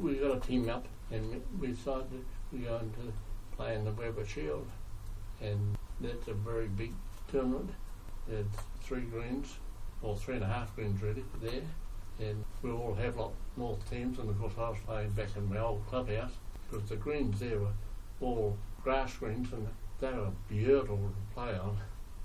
we got a team up and we decided we're going to play in the Weber Shield, and that's a very big tournament. It's 3 greens, or 3.5 greens really, there, and we all have like north teams, and of course I was playing back in my old clubhouse, because the greens there were all grass greens and they were beautiful to play on.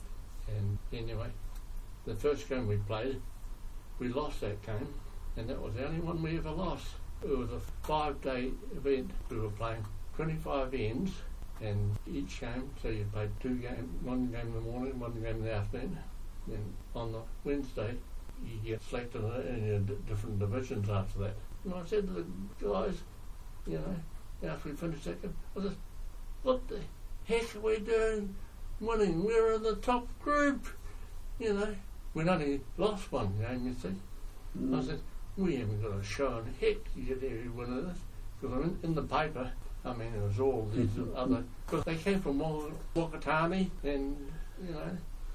And anyway, the first game we played, we lost that game, and that was the only one we ever lost. It was a 5-day event. We were playing 25 ends, and each game, so you played 2 games, 1 game in the morning, 1 game in the afternoon. And on the Wednesday, you get selected in your different divisions after that. And I said to the guys, you know, after we finished that game, I said, what the heck are we doing winning? We're in the top group, you know. We'd only lost 1 game, you see. I said, we haven't got a show in heck to get every winner this. Because in the paper, I mean, it was all these other... Because they came from Wakatani, and, you know,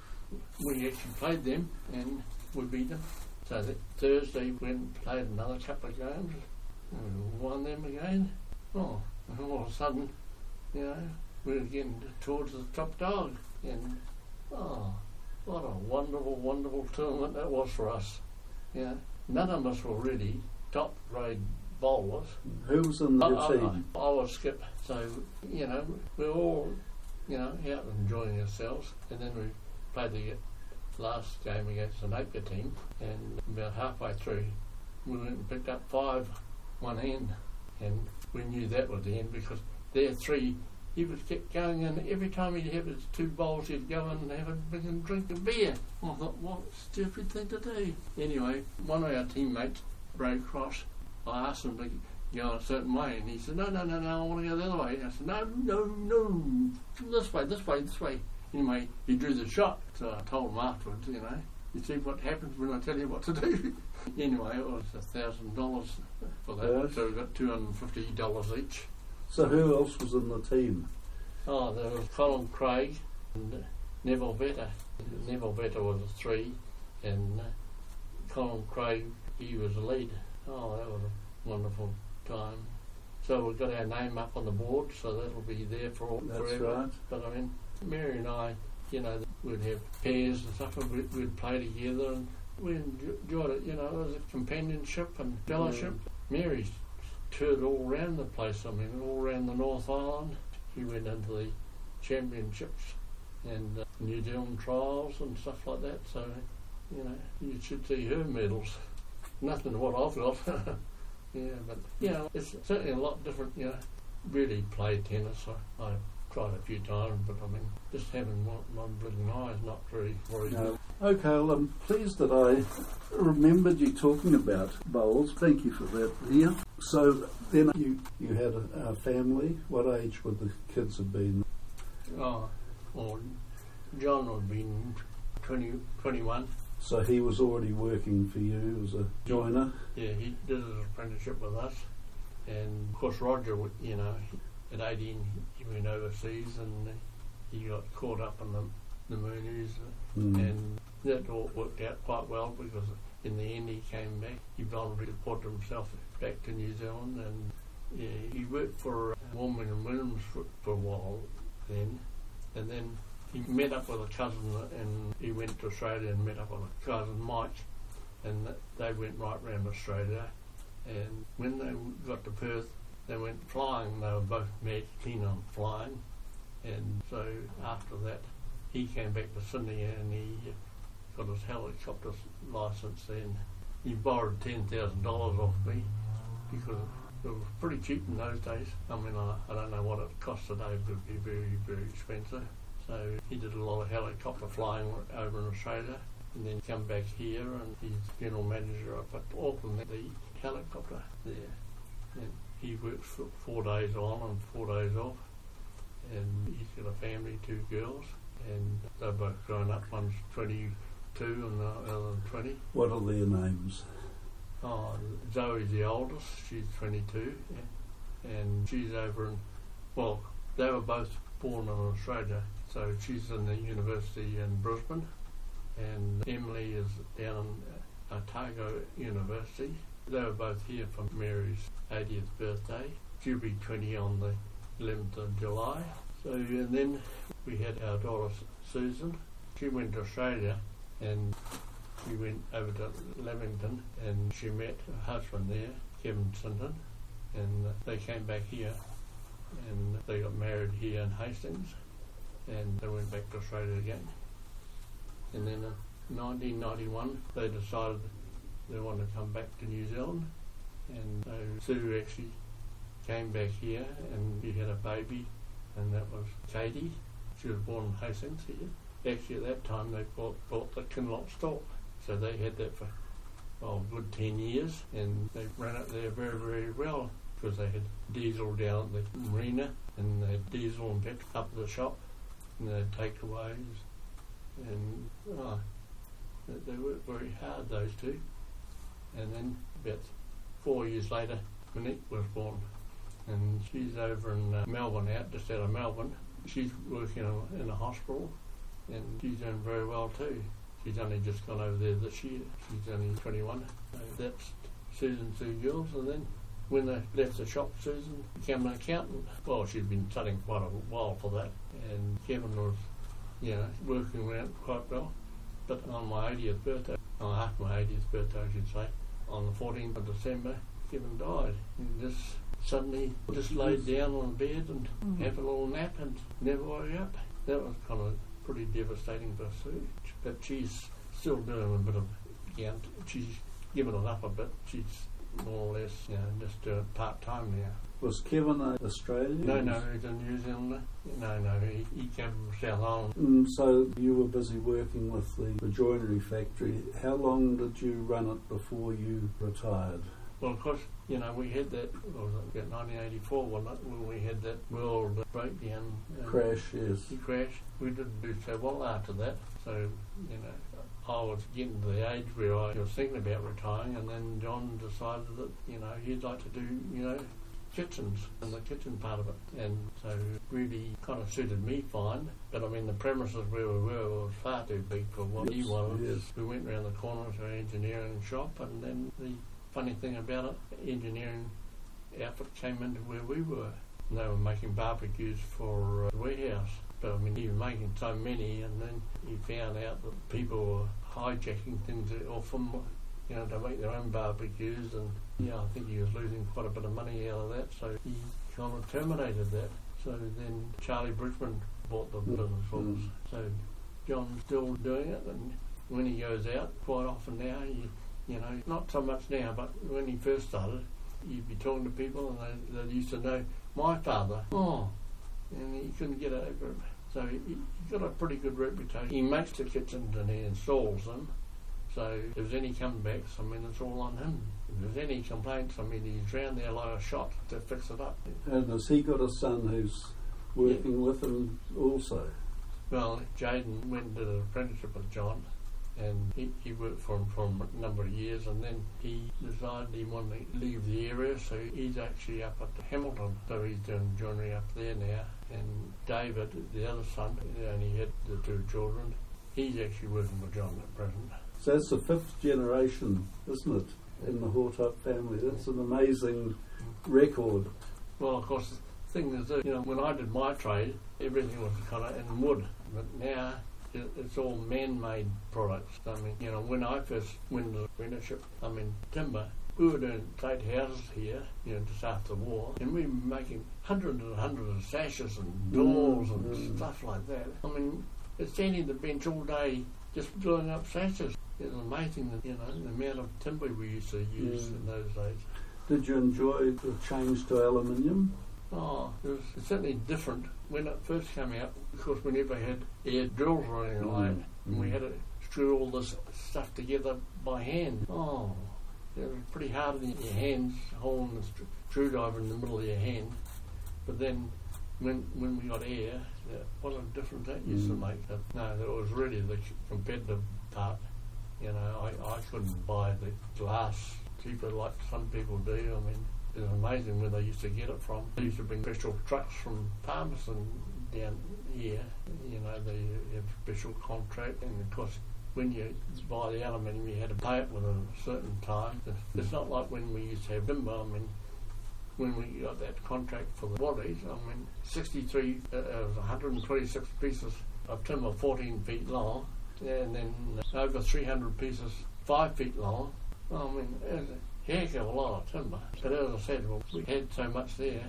we actually played them, and we beat them. So that Thursday we went and played another couple of games, and we won them again. Oh, and all of a sudden, you know, we were getting towards the top dog. And, oh, what a wonderful, wonderful tournament that was for us. You know, none of us were really top grade bowlers. Who was in the team? I was skip. So, you know, we were all, you know, out enjoying ourselves. And then we played the last game against an Napier team, and about halfway through, we went and picked up 5 one end, and we knew that was the end because their 3, he would keep going in. Every time he'd have his 2 bowls, he'd go in and have a big drink of beer. I thought, what a stupid thing to do. Anyway, one of our teammates, Ray Cross, I asked him to go a certain way, and he said, no, I want to go the other way. And I said, no, this way. Anyway, he drew the shot, so I told him afterwards, you know, you see what happens when I tell you what to do. Anyway, it was $1,000 for that, yes. So we got $250 each. So who else was in the team? Oh, there was Colin Craig and Neville Vetter. Neville Vetter was a 3, and Colin Craig, he was the lead. Oh, that was a wonderful time. So we've got our name up on the board, so that'll be there for forever. That's right. But I mean, Mary and I, you know, we'd have pairs and stuff, and we'd play together, and we enjoyed it, you know, it was a companionship and fellowship. Mary's toured all around the place, I mean, all around the North Island. She went into the championships and New Zealand trials and stuff like that, so, you know, you should see her medals. Nothing to what I've got. Yeah, but, you know, it's certainly a lot different, you know. Really play tennis, I've tried a few times, but I mean, just having one blinking eye is not very good. Okay, well, I'm pleased that I remembered you talking about bowls. Thank you for that, Leah. So then you had a family. What age would the kids have been? Oh, well, John would have been 21. So he was already working for you as a joiner? Yeah, he did his apprenticeship with us. And of course Roger, you know, at 18 he went overseas and he got caught up in the Moonies, and that all worked out quite well because in the end he came back. He voluntarily reported himself back to New Zealand, and yeah, he worked for Warman and Williams for a while then, and then he met up with a cousin, and he went to Australia and met up with a cousin, Mike, and they went right round Australia. And when they got to Perth, they went flying. They were both mad keen on flying. And so after that, he came back to Sydney and he got his helicopter licence then. He borrowed $10,000 off me because it was pretty cheap in those days. I mean, I don't know what it costs today, but it would be very, very expensive. So he did a lot of helicopter flying over in Australia, and then come back here, and he's general manager up at Auckland, the helicopter there. And he works for 4 days on and 4 days off, and he's got a family, 2 girls, and they're both grown up. One's 22 and the other 20. What are their names? Oh, Zoe's the oldest, she's 22, yeah. And she's over in, well, they were both born in Australia, so she's in the university in Brisbane, and Emily is down in Otago University. They were both here for Mary's 80th birthday. She'll be 20 on the 11th of July. So, and then we had our daughter Susan. She went to Australia and we went over to Lamington and she met her husband there, Kevin Sinton, and they came back here and they got married here in Hastings and they went back to Australia again. And then in 1991 they decided they wanted to come back to New Zealand, and so Sue actually came back here and we had a baby, and that was Katie. She was born in Hastings here. Actually at that time they bought the Kinloch store, so they had that for a good 10 years, and they ran it there very, very well because they had diesel down at the marina and they had diesel and petrol up at the shop, and they had takeaways, and they worked very hard, those two. And then about 4 years later Monique was born, and she's over in Melbourne, just out of Melbourne. She's working in a hospital and she's doing very well too. She's only just gone over there this year. She's only 21. So that's Susan's two girls. And then when they left the shop, Susan became an accountant. Well, she'd been studying quite a while for that, and Kevin was, working around quite well. But on my 80th birthday, after my 80th birthday I should say, on the 14th of December, Kevin died. And just suddenly just laid down on the bed and had a little nap and never woke up. That was kind of pretty devastating for Sue. But she's still doing a bit of she's given it up a bit. She's more or less, just doing it part-time now. Was Kevin Australian? No, he's a New Zealander. No, he came from South Island. So you were busy working with the joinery factory. How long did you run it before you retired? Well, of course, we had that, what was it, about 1984, wasn't it, when we had that world breakdown. Crash, yes. The crash. We didn't do so well after that. So, I was getting to the age where I was thinking about retiring, and then John decided that, he'd like to do, kitchens and the kitchen part of it. And so it really kind of suited me fine. But the premises where we were was far too big for what he wanted. Yes. We went round the corner to our engineering shop, and then the funny thing about it, engineering outfit came into where we were. And they were making barbecues for the warehouse. But he was making so many, and then he found out that people were hijacking things off them, to make their own barbecues, and I think he was losing quite a bit of money out of that, so he kind of terminated that. So then Charlie Bridgman bought the business for us. So John's still doing it, and when he goes out, quite often now, not so much now, but when he first started, you'd be talking to people and they used to know my father. And he couldn't get over it. So he got a pretty good reputation. He makes the kitchens and he installs them. So if there's any comebacks, it's all on him. If there's any complaints, he's round there like a shot to fix it up. And has he got a son who's working with him also? Well, Jaden went and did an apprenticeship with John, and he worked for him for a number of years, and then he decided he wanted to leave the area, so he's actually up at Hamilton. So he's doing joinery up there now. And David, the other son, he only had the two children, he's actually working with John at present. So that's the fifth generation, isn't it, in the Hortup family? That's an amazing record. Well, of course, the thing is that, when I did my trade, everything was kind of in wood. But now it's all man-made products. When I first went into the apprenticeship, timber, we were doing state houses here, just after the war, and we were making hundreds and hundreds of sashes and doors and stuff like that. It's standing the bench all day just blowing up sashes. It's amazing the amount of timber we used to use in those days. Did you enjoy the change to aluminium? Oh, it was certainly different when it first came out, because we never had air drills or anything like that, and we had to screw all this stuff together by hand. Oh, it was pretty hard in your hands, holding the screwdriver in the middle of your hand. But then when we got air, what a difference that used to make. No, that was really the competitive part. I couldn't buy the glass cheaper like some people do. It was amazing where they used to get it from. They used to bring special trucks from Palmerston down here. They have special contract, and of course when you buy the aluminium you had to pay it within a certain time. It's not like when we used to have timber. when we got that contract for the bodies, 63, 126 pieces of timber 14 feet long, and then over 300 pieces 5 feet long. It was a heck of a lot of timber. But as I said, we had so much there.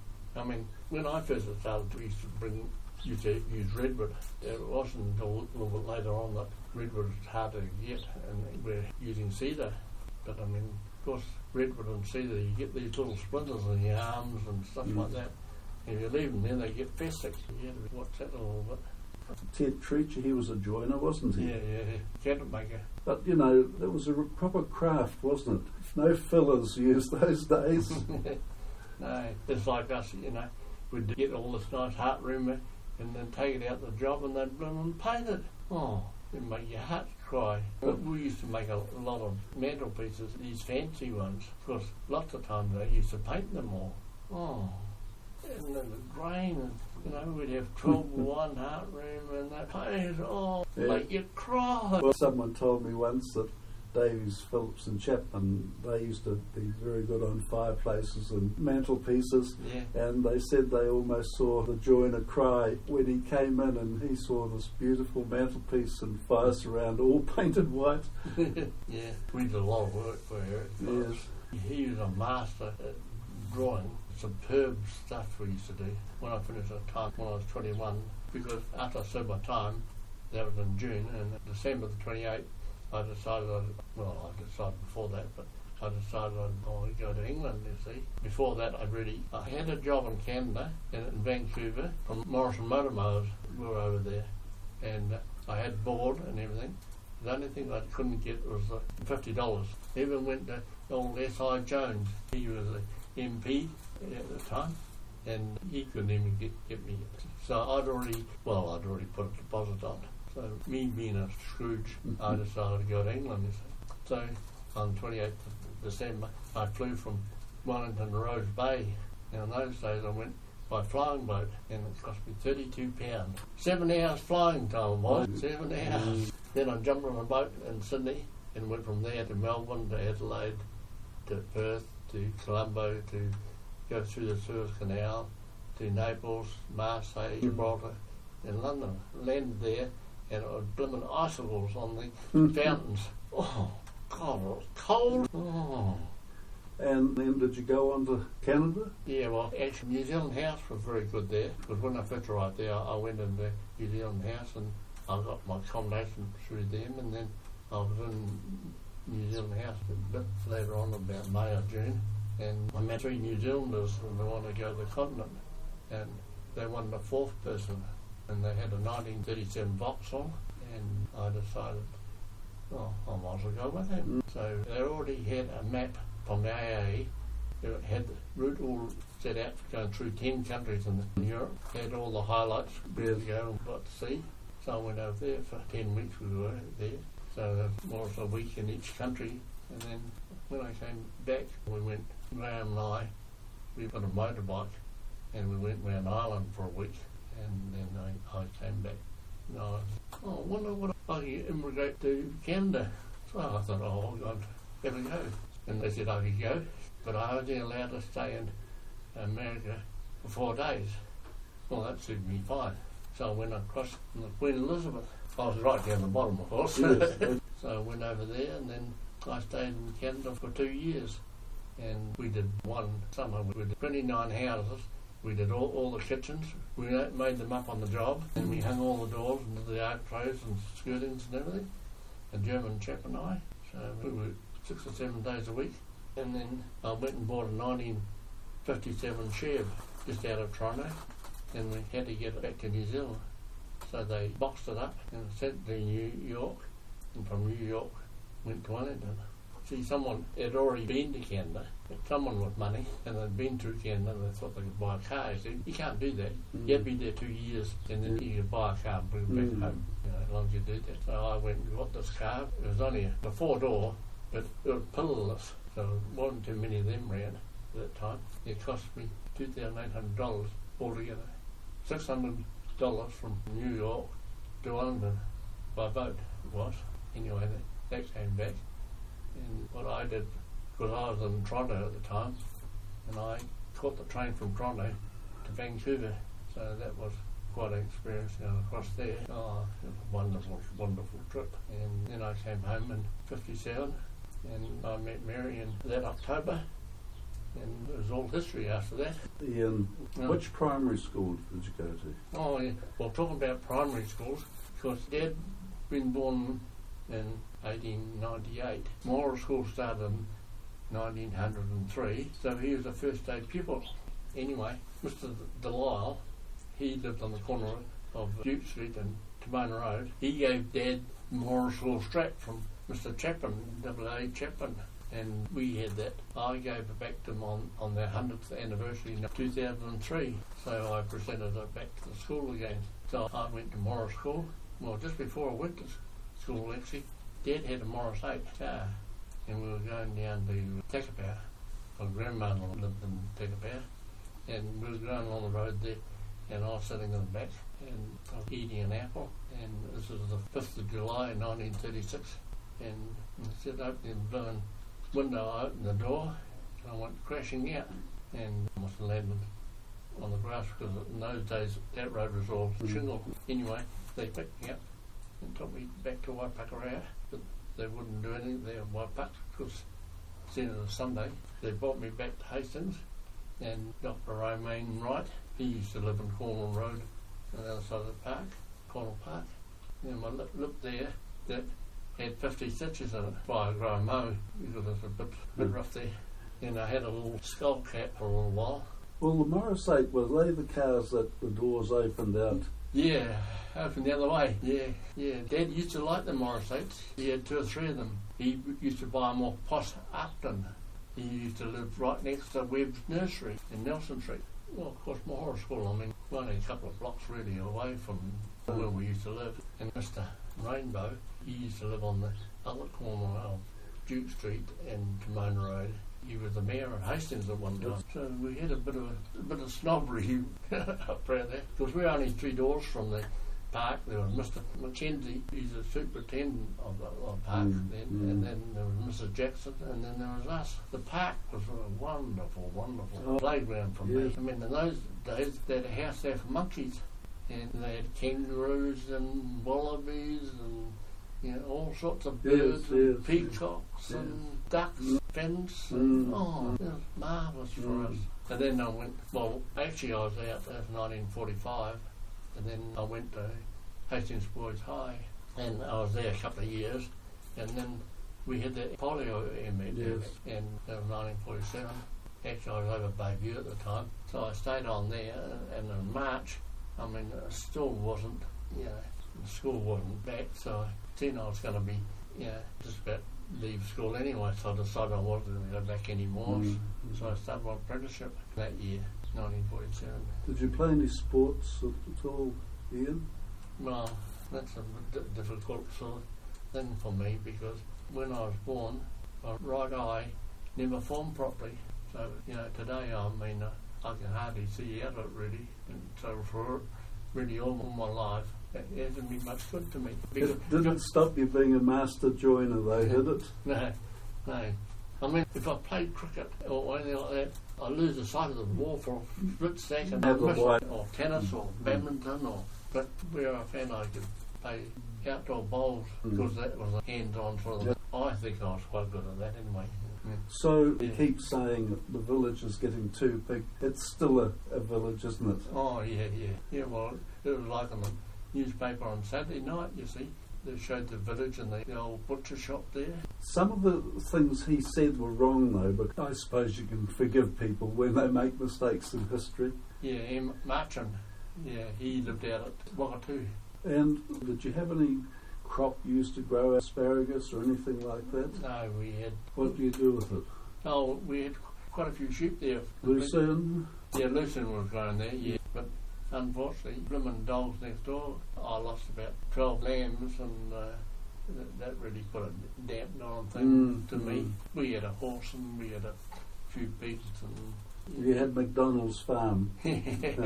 When I first started, we used to use redwood. It wasn't until a little bit later on that redwood was hard to get, and we're using cedar. But of course, redwood and cedar, you get these little splinters in your arms and stuff like that. And if you leave them there, they get festered. You have to watch that a little bit. Ted Treacher, he was a joiner, wasn't he? Yeah, cabinet maker. But, it was a proper craft, wasn't it? No fillers used those days. No, it's like us, we'd get all this nice heart room and then take it out the job and they'd bloom and paint it. Oh, it'd make your heart cry. But we used to make a lot of mantelpieces, these fancy ones. Of course, lots of times they used to paint them all. Oh, and then the grain, we'd have 12-1 heart room and that paint, make you cry. Well, someone told me once that Davies, Phillips and Chapman, they used to be very good on fireplaces and mantelpieces, and they said they almost saw the joiner cry when he came in and he saw this beautiful mantelpiece and fire surround all painted white. Yeah, we did a lot of work for Eric. Yes. He was a master at drawing. Superb stuff we used to do. When I finished at time when I was 21, because after I served my time, that was in June, and December the 28th, I decided before that, but I decided I'd go to England, you see. Before that, I had a job in Canada, in Vancouver, from Morrison Motor Mowers. We were over there, and I had board and everything. The only thing I couldn't get was $50. Even went to old S.I. Jones. He was the MP at the time, and he couldn't even get me. So I'd already put a deposit on. So me being a Scrooge, I decided to go to England, you see. So on 28th of December, I flew from Wellington to Rose Bay. Now in those days I went by flying boat, and it cost me £32. 7 hours flying time was, 7 hours. Then I jumped on a boat in Sydney and went from there to Melbourne, to Adelaide, to Perth, to Colombo, to go through the Suez Canal, to Naples, Marseille, Gibraltar, and London. Landed there, and it was blooming icicles on the fountains. Oh, God, it was cold. Oh. And then did you go on to Canada? Yeah, well, actually, New Zealand House was very good there, because when I first arrived there, I went into New Zealand House and I got my accommodation through them, and then I was in New Zealand House a bit later on, about May or June, and I met 3 New Zealanders and they wanted to go to the continent, and they wanted a 4th person. And they had a 1937 Vauxhall, and I decided, I might as well go with him. So they already had a map from the AA. It had the route all set out for going through 10 countries in Europe. Had all the highlights where to go and what to see. So I went over there for 10 weeks. We were there. So there was more than a week in each country. And then when I came back, Graham and I, we got a motorbike, and we went around Ireland for a week. And then I came back. And I wonder what I could immigrate to Canada. So I thought, I'd better go. And they said I could go, but I was only allowed to stay in America for 4 days. Well, that suited me fine. So I went across the Queen Elizabeth. I was right down the bottom, of course. Yes. So I went over there, and then I stayed in Canada for 2 years. And we did one summer. We did 29 houses. We did all the kitchens. We made them up on the job, and we hung all the doors into the archways and skirtings and everything. A German chap and I. So we were 6 or 7 days a week. And then I went and bought a 1957 Chev just out of Toronto, and we had to get it back to New Zealand. So they boxed it up and sent it to New York, and from New York went to Wellington. See, someone had already been to Canada, someone with money, and they'd been through Canada, and they thought they could buy a car. So you can't do that. You have to be there 2 years, and then you could buy a car and bring it back home, as long as you did that. So I went and got this car. It was only a 4-door, but it was pillarless, so there wasn't too many of them around at that time. It cost me $2,800 altogether. $600 from New York to London by boat it was. Anyway, that came back. And what I did, because I was in Toronto at the time, and I caught the train from Toronto to Vancouver. So that was quite an experience going across there. Oh, it was a wonderful, wonderful trip. And then I came home in 57 and I met Mary in that October. And it was all history after that. Ian, which primary school did you go to? Oh, yeah. Well, talking about primary schools, because Dad been born in 1898. Moral School started in 1903, so he was a first day pupil. Anyway, Mr. Delisle, he lived on the corner of Duke Street and Timona Road. He gave Dad the Moral School strap from Mr. Chapman, A.A. Chapman. And we had that. I gave it back to him on their 100th anniversary in 2003. So I presented it back to the school again. So I went to Morris School. Well, just before I went to school, actually, Dad had a Morris 8 car. And we were going down to Takapau. My grandmother lived in Takapau. And we were going along the road there. And I was sitting in the back and I was eating an apple. And this was the 5th of July 1936. And instead of opening the blowing window, I opened the door and I went crashing out and I must have landed on the grass because in those days that road was all shingle. Anyway, they picked me up and took me back to Waipakarau, but they wouldn't do anything there in Waipak because it was Sunday. They brought me back to Hastings and Dr. Romaine Wright, he used to live in Cornwall Road on the other side of the park, Cornwall Park. And my lip there, that had 50 stitches in it by a grow mow because it was a bit rough there. And I had a little skull cap for a little while. Well, the Morris 8, were they the cars that the doors opened out? Yeah, opened the other way. Yeah. Dad used to like the Morris 8s. He had 2 or 3 of them. He used to buy them off Poss Upton. He used to live right next to Webb's Nursery in Nelson Street. Well, of course, Mahora School, I mean, only a couple of blocks really away from where we used to live. And Mr. Rainbow, he used to live on the other corner of Duke Street and Timona Road. He was the mayor of Hastings at one time. So we had a bit of snobbery up around there. Because we were only 3 doors from the park. There was Mr. Mackenzie, he's a superintendent of the park then, and then there was Mrs. Jackson, and then there was us. The park was a wonderful, wonderful playground for me. I mean, in those days, they had a house there for monkeys, and they had kangaroos and wallabies and all sorts of birds and peacocks and ducks, fins. And, it was marvellous for us. And then I went, well, actually I was out there in 1945, and then I went to Hastings Boys High, and I was there a couple of years, and then we had the polio epidemic in 1947. Actually, I was over Bayview at the time, so I stayed on there, and in March, I mean, it still wasn't, the school wasn't back, so I seen I was going to be, just about leave school anyway, so I decided I wasn't going to go back anymore, so I started my apprenticeship that year. 1947. Did you play any sports at all, Ian? Well, that's a difficult sort of thing for me because when I was born, my right eye never formed properly. So, today, I mean, I can hardly see out of it really. And so for really all my life, it hasn't been much good to me. It didn't stop you being a master joiner though, did it? No. I mean, if I played cricket or anything like that, I lose the sight of the ball for a split second. Or tennis or badminton, but where I found I could play outdoor bowls because that was a hands-on sort of. I think I was quite good at that anyway. So you keep saying the village is getting too big. It's still a village, isn't it? Oh yeah. Yeah, well, it was like on the newspaper on Saturday night. You see. They showed the village and the old butcher shop there. Some of the things he said were wrong though, but I suppose you can forgive people when they make mistakes in history. Yeah, M. Marchand. Yeah, he lived out at Wakatu. And did you have any crop used to grow asparagus or anything like that? No, we had... What do you do with it? Oh, we had quite a few sheep there. Lucerne? Yeah, Lucerne was growing there, yeah. But unfortunately, blooming dogs next door, I lost about 12 lambs, and that really put a dampener on things to me. We had a horse and we had a few pigs. And you had McDonald's farm. Yeah.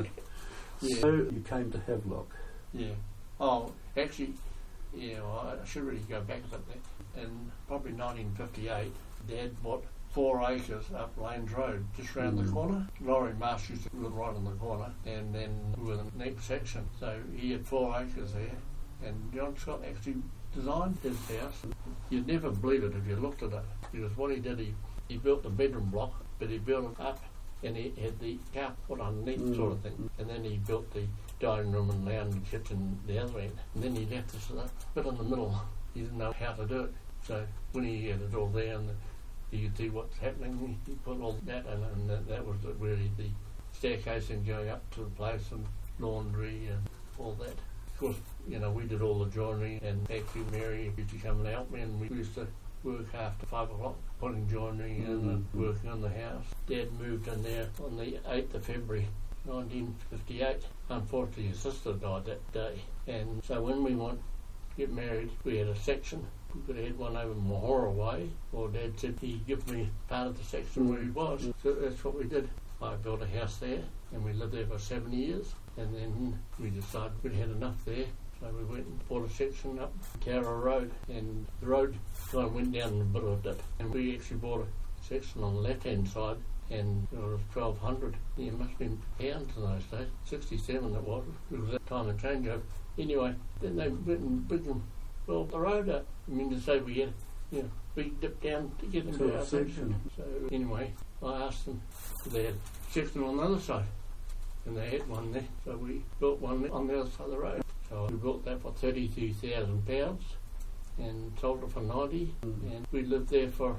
So you came to Havelock. Yeah. Oh, actually, well, I should really go back a bit there. In probably 1958, Dad bought 4 acres up Lanes Road, just round the corner. Laurie Marsh used to live right on the corner, and then we were in the next section. So he had 4 acres there, and John Scott actually designed his house. You'd never believe it if you looked at it, because what he did, he built the bedroom block, but he built it up, and he had the carpet put underneath sort of thing, and then he built the dining room and lounge and kitchen the other end, and then he left us a bit in the middle. He didn't know how to do it, so when he had it all there and you could see what's happening, he put all that in, and that was really the staircase and going up to the place and laundry and all that. Of course, you know, we did all the joinery, and actually Mary used to come and help me, and we used to work after 5 o'clock, putting joinery in and working on the house. Dad moved in there on the 8th of February 1958. Unfortunately, his sister died that day, and so when we went to get married, we had a section. We could have had one over Mahora way, or Dad said he'd give me part of the section where he was, so that's what we did. I built a house there, and we lived there for 7 years, and then we decided we'd had enough there, so we went and bought a section up Tara Road, and the road kind of went down in a bit of a dip, and we actually bought a section on the left-hand side, and it was 1,200. It must have been pounds in those days, 67 it was, it was that time of changeover. Anyway, then they went and built the road up. I mean, to say we had, you know, big dip down to get into our section. So anyway, I asked them if they had a section on the other side, and they had one there. So we built one on the other side of the road. So we built that for £32,000 and sold it for 90. And we lived there for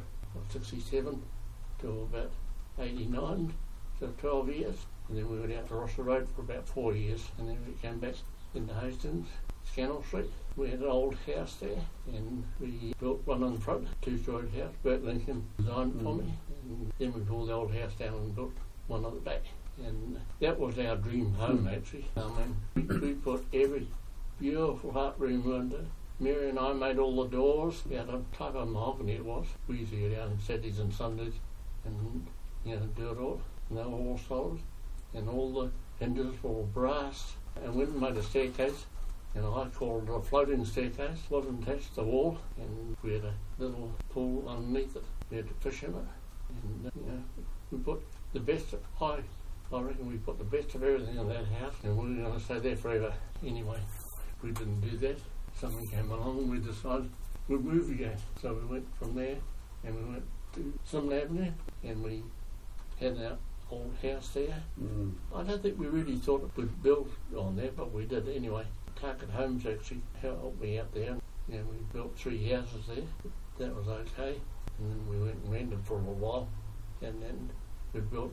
67 till about 89, so 12 years. And then we went out to Rossa Road for about 4 years, and then we came back into Hastings, Scannell Street. We had an old house there, and we built one on the front, 2-storied house. Bert Lincoln designed it for me, and then we pulled the old house down and built one on the back. And that was our dream home, actually. I mean, we put every beautiful heart room window. Mary and I made all the doors out of type of mahogany it was. We used to go down on Saturdays and Sundays and, you know, do it all. And they were all solid, and all the hinges were all brass. And went and made a staircase, and I called it a floating staircase. It wasn't attached to the wall, and we had a little pool underneath it. We had to fish in it, and you know, we put the best. I reckon we put the best of everything in that house, and we were going to stay there forever. Anyway, we didn't do that. Something came along, and we decided we'd move again. So we went from there, and we went to Simla Avenue, and we had our old house there. I don't think we really thought we'd build on there, but we did anyway. Target Homes actually helped me out there. You know, we built 3 houses there. That was okay. And then we went and rented for a little while, and then we bought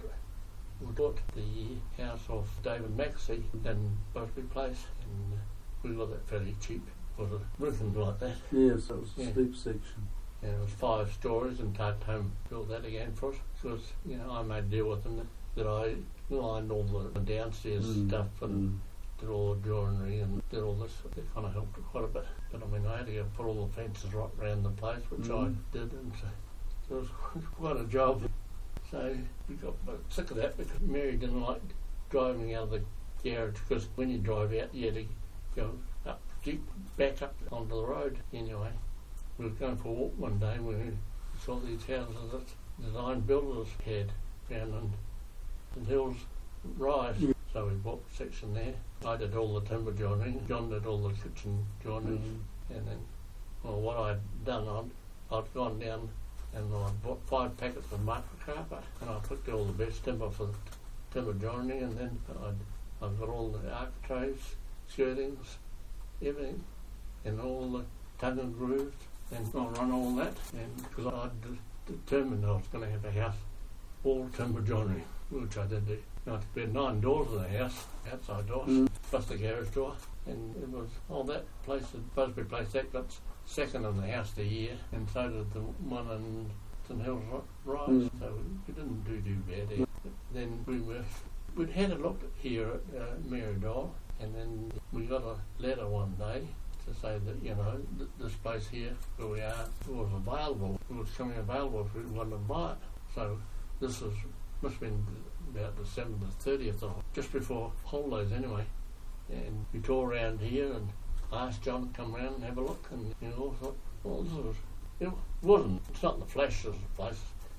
the house of David Maxey in Busby Place, and we got that fairly cheap. Was it roofing like that? Yes, it was a steep section. And it was 5 stories, and Target Home built that again for us. Because, you know, I made a deal with them that I lined all the downstairs stuff and did all the joinery and did all this. It kind of helped quite a bit. But I mean, I had to go put all the fences right around the place, which I did, and so it was quite a job. So we got a bit sick of that because Mary didn't like driving out of the garage, because when you drive out, you had to go up, back up onto the road. Anyway, we were going for a walk one day when we saw these houses that design builders had down in St Hills Rise. So we bought a section there. I did all the timber joinery. John did all the kitchen joinery. And then, well, what I'd done, I'd gone down and I bought 5 packets of microcarpa, and I picked all the best timber for the timber joinery, and then I've got all the architraves, skirtings, everything, and all the tongue and grooves, and I'll run all that, and because I determined I was going to have a house all timber joinery, which I did do. Now, we had 9 doors in the house, outside doors, plus the garage door, and it was all that place at Busby Place that got second in the house of the year, and so did the one in St Hills Rise. So we didn't do too bad there. Then we'd had a look here at Marydale, and then we got a letter one day to say that, you know, this place here where we are was available. It was coming available if we wanted to buy it. So this must have been about December the 30th, or just before holidays anyway. And we tore around here and asked John to come round and have a look, and you know, thought, well, this was, it's not the flash of the place.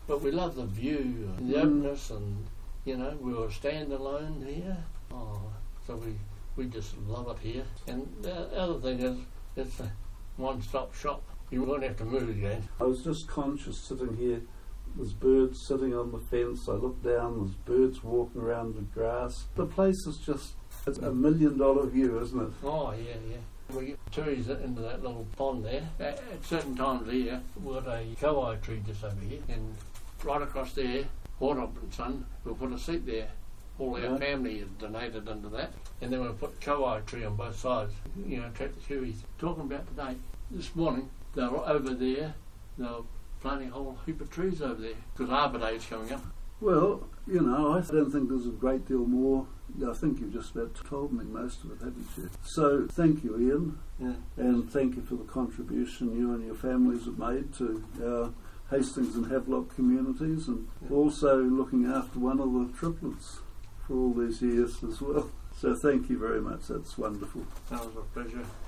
But we love the view and the openness, and you know, we were standalone here. Oh, so we just love it here. And the other thing is, it's a one-stop shop. You won't have to move again. I was just conscious sitting here. There's birds sitting on the fence. I look down, there's birds walking around the grass. The place is just, it's $1 million view, isn't it? Oh, yeah. We get tourists into that little pond there. At certain times of year, we've got a kauai tree just over here, and right across there, Hortop and Son, we'll put a seat there. All our family is donated into that, and then we'll put kauai tree on both sides, you know, attract the kiwis. Talking about today, this morning, they were over there, they were planting a whole heap of trees over there, because Arbor Day is coming up. Well, you know, I don't think there's a great deal more. I think you've just about told me most of it, haven't you? So thank you, Ian, and thank you for the contribution you and your families have made to our Hastings and Havelock communities, and also looking after one of the triplets for all these years as well. So thank you very much, that's wonderful. That was a pleasure.